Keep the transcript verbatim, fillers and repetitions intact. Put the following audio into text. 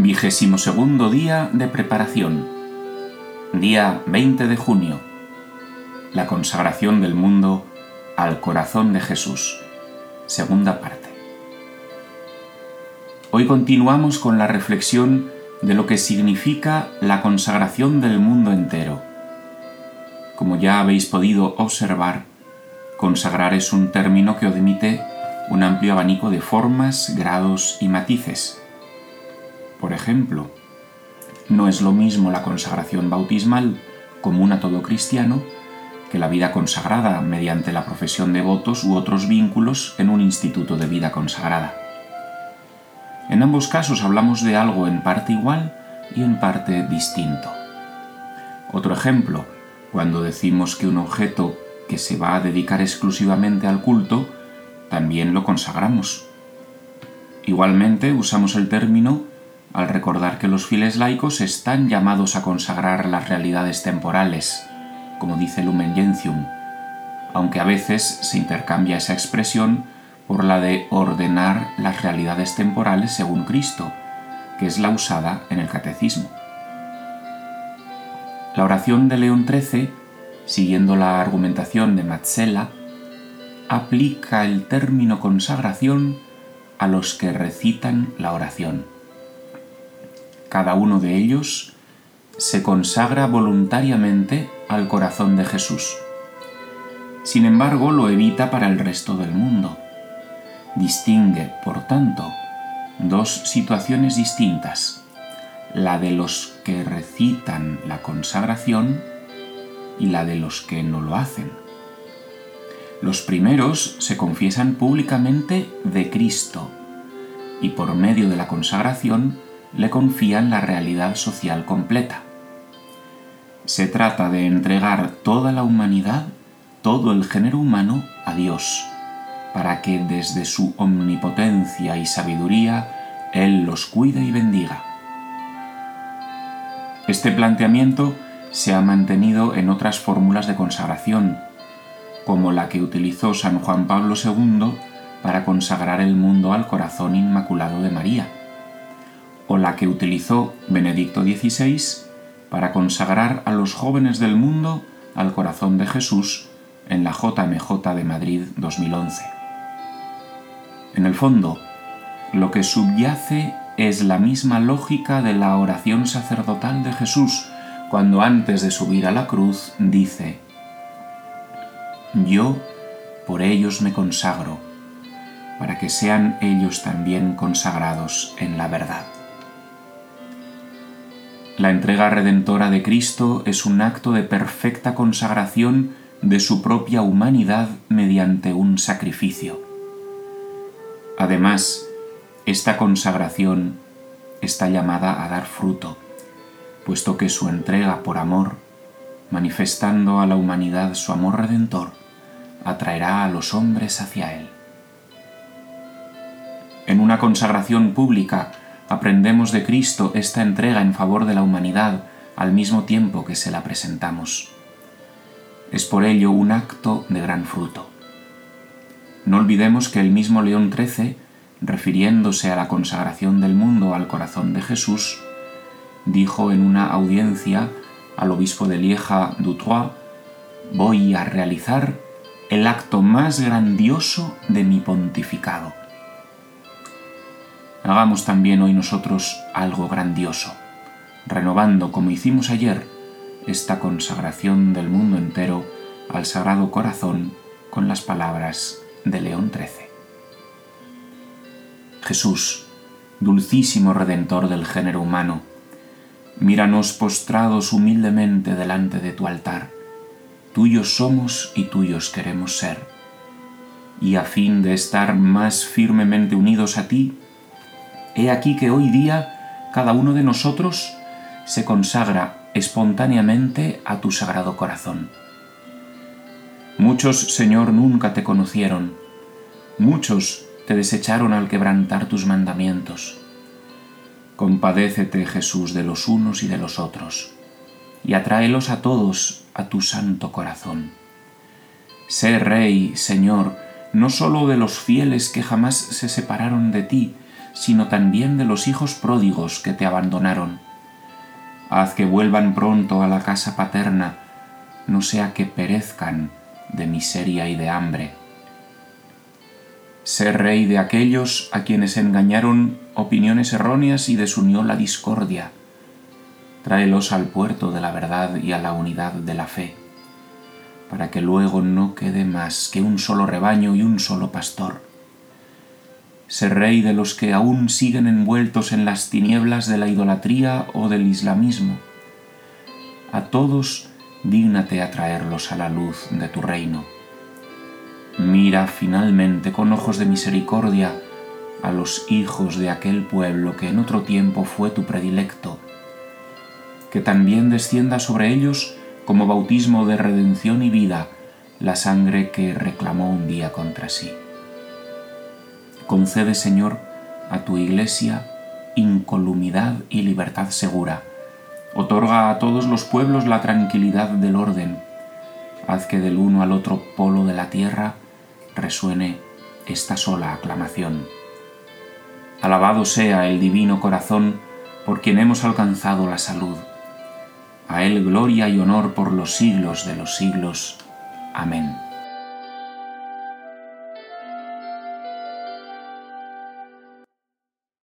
Vigésimo segundo día de preparación. Día veinte de junio. La consagración del mundo al corazón de Jesús. Segunda parte. Hoy continuamos con la reflexión de lo que significa la consagración del mundo entero. Como ya habéis podido observar, consagrar es un término que admite un amplio abanico de formas, grados y matices. Por ejemplo, no es lo mismo la consagración bautismal común a todo cristiano que la vida consagrada mediante la profesión de votos u otros vínculos en un instituto de vida consagrada. En ambos casos hablamos de algo en parte igual y en parte distinto. Otro ejemplo, cuando decimos que un objeto que se va a dedicar exclusivamente al culto, también lo consagramos. Igualmente usamos el término al recordar que los fieles laicos están llamados a consagrar las realidades temporales, como dice Lumen Gentium, aunque a veces se intercambia esa expresión por la de ordenar las realidades temporales según Cristo, que es la usada en el Catecismo. La oración de León trece, siguiendo la argumentación de Mazzella, aplica el término consagración a los que recitan la oración. Cada uno de ellos se consagra voluntariamente al corazón de Jesús. Sin embargo, lo evita para el resto del mundo. Distingue, por tanto, dos situaciones distintas, la de los que recitan la consagración y la de los que no lo hacen. Los primeros se confiesan públicamente de Cristo y por medio de la consagración le confían la realidad social completa. Se trata de entregar toda la humanidad, todo el género humano, a Dios, para que desde su omnipotencia y sabiduría Él los cuide y bendiga. Este planteamiento se ha mantenido en otras fórmulas de consagración, como la que utilizó San Juan Pablo segundo para consagrar el mundo al corazón inmaculado de María, o la que utilizó Benedicto dieciséis para consagrar a los jóvenes del mundo al corazón de Jesús en la J M J de Madrid dos mil once. En el fondo, lo que subyace es la misma lógica de la oración sacerdotal de Jesús, cuando antes de subir a la cruz dice: «Yo por ellos me consagro, para que sean ellos también consagrados en la verdad». La entrega redentora de Cristo es un acto de perfecta consagración de su propia humanidad mediante un sacrificio. Además, esta consagración está llamada a dar fruto, puesto que su entrega por amor, manifestando a la humanidad su amor redentor, atraerá a los hombres hacia Él. En una consagración pública aprendemos de Cristo esta entrega en favor de la humanidad al mismo tiempo que se la presentamos. Es por ello un acto de gran fruto. No olvidemos que el mismo León trece, refiriéndose a la consagración del mundo al corazón de Jesús, dijo en una audiencia al obispo de Lieja Dutroux: «Voy a realizar el acto más grandioso de mi pontificado». Hagamos también hoy nosotros algo grandioso, renovando, como hicimos ayer, esta consagración del mundo entero al Sagrado Corazón con las palabras de León trece. Jesús, dulcísimo Redentor del género humano, míranos postrados humildemente delante de tu altar. Tuyos somos y tuyos queremos ser. Y a fin de estar más firmemente unidos a ti, he aquí que hoy día cada uno de nosotros se consagra espontáneamente a tu Sagrado Corazón. Muchos, Señor, nunca te conocieron, muchos te desecharon al quebrantar tus mandamientos. Compadécete, Jesús, de los unos y de los otros, y atráelos a todos a tu santo corazón. Sé Rey, Señor, no sólo de los fieles que jamás se separaron de ti, sino también de los hijos pródigos que te abandonaron. Haz que vuelvan pronto a la casa paterna, no sea que perezcan de miseria y de hambre. Sé rey de aquellos a quienes engañaron opiniones erróneas y desunió la discordia. Tráelos al puerto de la verdad y a la unidad de la fe, para que luego no quede más que un solo rebaño y un solo pastor. Sé rey de los que aún siguen envueltos en las tinieblas de la idolatría o del islamismo. A todos dígnate atraerlos a la luz de tu reino. Mira finalmente con ojos de misericordia a los hijos de aquel pueblo que en otro tiempo fue tu predilecto, que también descienda sobre ellos como bautismo de redención y vida la sangre que reclamó un día contra sí. Concede, Señor, a tu Iglesia incolumidad y libertad segura. Otorga a todos los pueblos la tranquilidad del orden. Haz que del uno al otro polo de la tierra resuene esta sola aclamación. Alabado sea el divino corazón por quien hemos alcanzado la salud. A él gloria y honor por los siglos de los siglos. Amén.